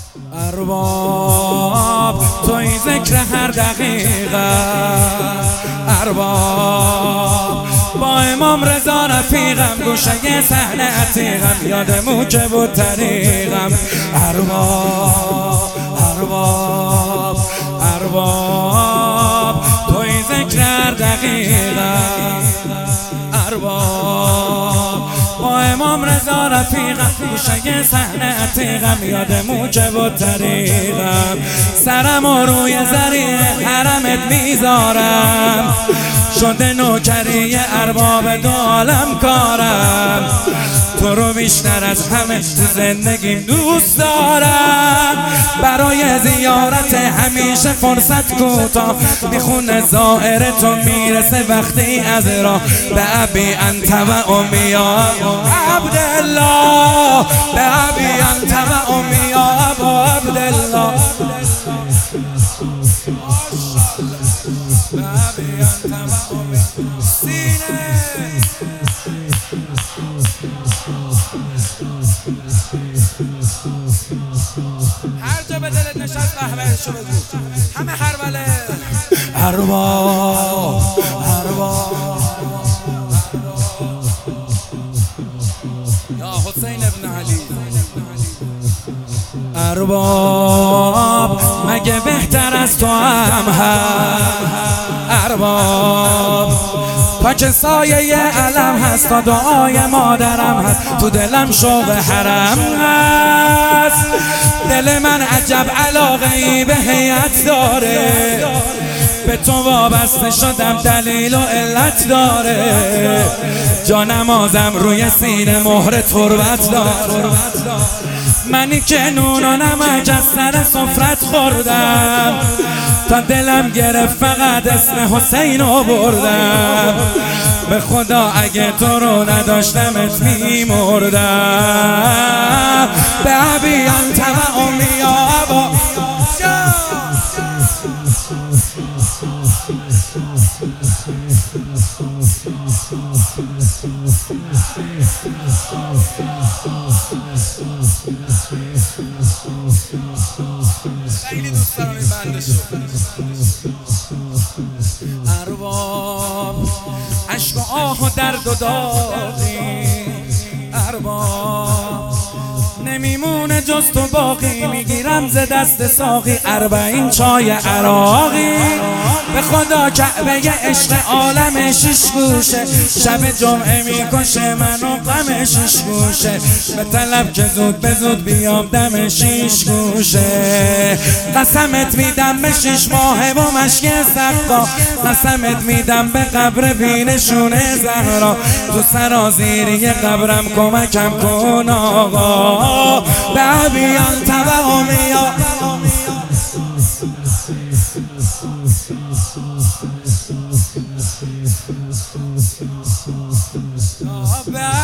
ارباب توی ذکر هر دقیقه، ارباب با امام رضا رفیقم، گوشه صحنه عتیقم، یاد موجب و طریقم. ارباب ارباب ارباب توی ذکر هر دقیقه، ارباب با امام رضا رفیقم، گوشه صحنه عتیقم، یاد موجب و طریقم. سرم و روی زریع حرمت میذارم، شده نوکری ارباب دو عالم کارم. تو رو بیشتر از همه زندگیم دوست دارم، برای زیارت همیشه فرصت کوتاه میخونه زائر تو میرسه وقتی از راه. به ابی انت و امی یا عبدالله، به ابی انت و امی یا ابا عبدالله، به ابی انت و امی سینه. هر جا به دلت نشست بهبهشو بگو، همه هربله. ارباب ارباب یا حسین ابن علی. ارباب مگه بهتر از تو هم هست؟ ارباب تا که سایه علم هست، تا دعای مادرم هست، تو دلم شوق حرم هست. دل من عجب علاقه ای به هیئت داره، به تو وابسته شدم دلیل و علت داره. جا نمازم روی سینه مهر تربت داره، منی که نون و نمک از سر سفرت خوردم، تا دلم گرفت فقط اسم حسین رو بردم. به خدا اگه تو رو نداشتمت میمردم. به ابی انت و امی یا ابا. خیلی دوست دارم این بندشو. ارباب عشق و آه و درد و داغی، ارباب نمیمونه جز تو باقی، میگیرم ز دست ساقی 40 چای عراقی. به خدا کعبه عشق عالم شش گوشه، شب جمعه میکشه منو غم شش گوشه. به طلب که زود به زود بیام دم شیش گوشه. قسمت میدم به 6 ماه و مشک سقا، قسمت میدم به قبر بینشون زهرا. تو سرازیری قبرم کمکم کن آقا. به ابی انت و امی یا به